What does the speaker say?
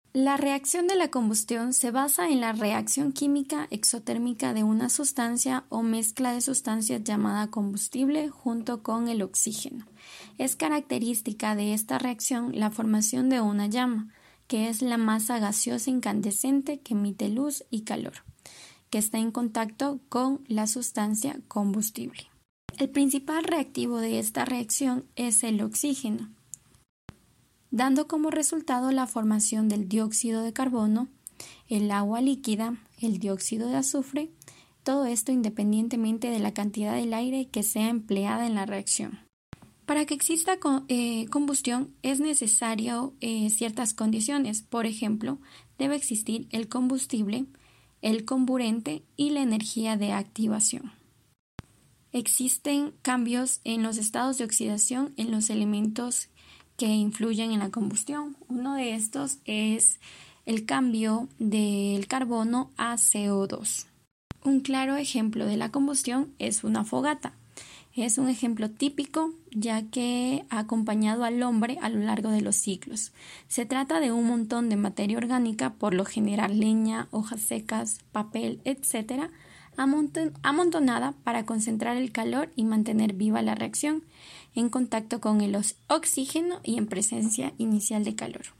La reacción de la combustión se basa en la reacción química exotérmica de una sustancia o mezcla de sustancias llamada combustible junto con el oxígeno. Es característica de esta reacción la formación de una llama, que es la masa gaseosa incandescente que emite luz y calor, que está en contacto con la sustancia combustible. El principal reactivo de esta reacción es el oxígeno, dando como resultado la formación del dióxido de carbono, el agua líquida, el dióxido de azufre, todo esto independientemente de la cantidad del aire que sea empleada en la reacción. Para que exista combustión es necesario ciertas condiciones. Por ejemplo, debe existir el combustible, el comburente y la energía de activación. Existen cambios en los estados de oxidación en los elementos que influyen en la combustión. Uno de estos es el cambio del carbono a CO2. Un claro ejemplo de la combustión es una fogata. Es un ejemplo típico ya que ha acompañado al hombre a lo largo de los siglos. Se trata de un montón de materia orgánica, por lo general leña, hojas secas, papel, etc., amontonada para concentrar el calor y mantener viva la reacción en contacto con el oxígeno y en presencia inicial de calor.